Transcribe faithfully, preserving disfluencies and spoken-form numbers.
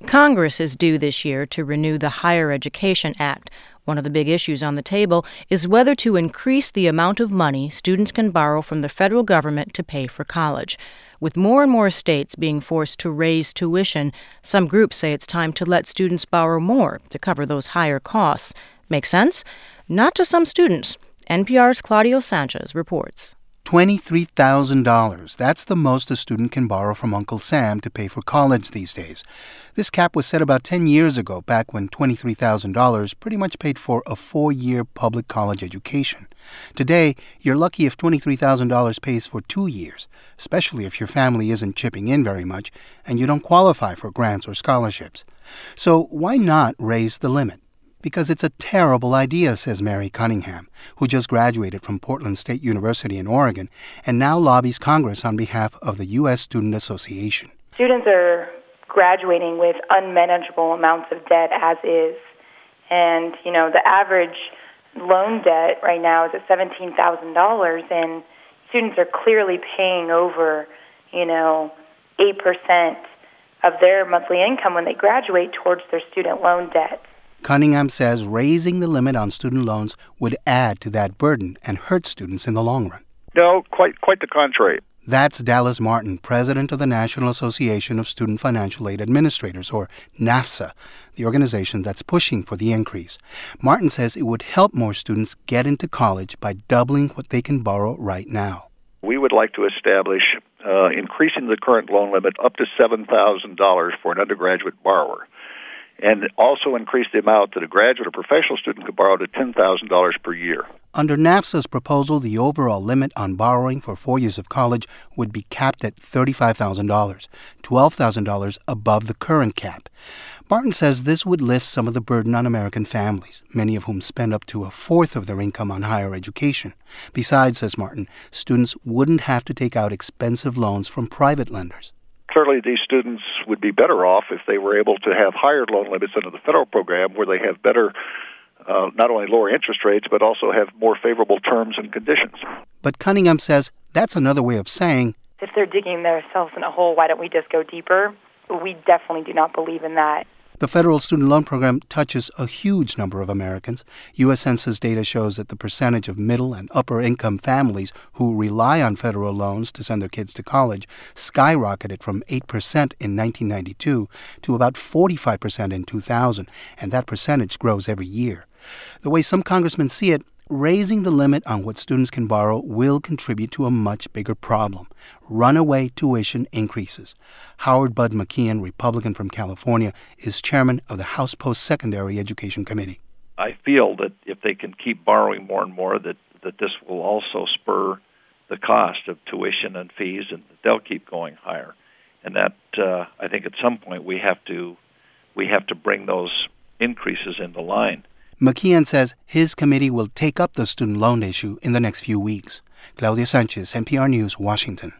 Congress is due this year to renew the Higher Education Act. One of the big issues on the table is whether to increase the amount of money students can borrow from the federal government to pay for college. With more and more states being forced to raise tuition, some groups say it's time to let students borrow more to cover those higher costs. Make sense? Not to some students. N P R's Claudio Sanchez reports. twenty-three thousand dollars. That's the most a student can borrow from Uncle Sam to pay for college these days. This cap was set about ten years ago, back when twenty-three thousand dollars pretty much paid for a four-year public college education. Today, you're lucky if twenty-three thousand dollars pays for two years, especially if your family isn't chipping in very much and you don't qualify for grants or scholarships. So why not raise the limit? Because it's a terrible idea, says Mary Cunningham, who just graduated from Portland State University in Oregon and now lobbies Congress on behalf of the U S Student Association. Students are graduating with unmanageable amounts of debt as is. And, you know, the average loan debt right now is at seventeen thousand dollars, and students are clearly paying over, you know, eight percent of their monthly income when they graduate towards their student loan debt. Cunningham says raising the limit on student loans would add to that burden and hurt students in the long run. No, quite quite the contrary. That's Dallas Martin, president of the National Association of Student Financial Aid Administrators, or NAFSA, the organization that's pushing for the increase. Martin says it would help more students get into college by doubling what they can borrow right now. We would like to establish uh, increasing the current loan limit up to seven thousand dollars for an undergraduate borrower, and also increase the amount that a graduate or professional student could borrow to ten thousand dollars per year. Under NAFSA's proposal, the overall limit on borrowing for four years of college would be capped at thirty-five thousand dollars, twelve thousand dollars above the current cap. Martin says this would lift some of the burden on American families, many of whom spend up to a fourth of their income on higher education. Besides, says Martin, students wouldn't have to take out expensive loans from private lenders. Clearly, these students would be better off if they were able to have higher loan limits under the federal program, where they have better, uh, not only lower interest rates, but also have more favorable terms and conditions. But Cunningham says that's another way of saying, if they're digging themselves in a hole, why don't we just go deeper? We definitely do not believe in that. The federal student loan program touches a huge number of Americans. U S Census data shows that the percentage of middle and upper income families who rely on federal loans to send their kids to college skyrocketed from eight percent in nineteen ninety-two to about forty-five percent in two thousand, and that percentage grows every year. The way some congressmen see it, raising the limit on what students can borrow will contribute to a much bigger problem: runaway tuition increases. Howard Bud McKeon, Republican from California, is chairman of the House Post-Secondary Education Committee. I feel that if they can keep borrowing more and more, that, that this will also spur the cost of tuition and fees, and they'll keep going higher. And that, uh, I think at some point we have to we have to bring those increases into line. McKeon says his committee will take up the student loan issue in the next few weeks. Claudio Sanchez, N P R News, Washington.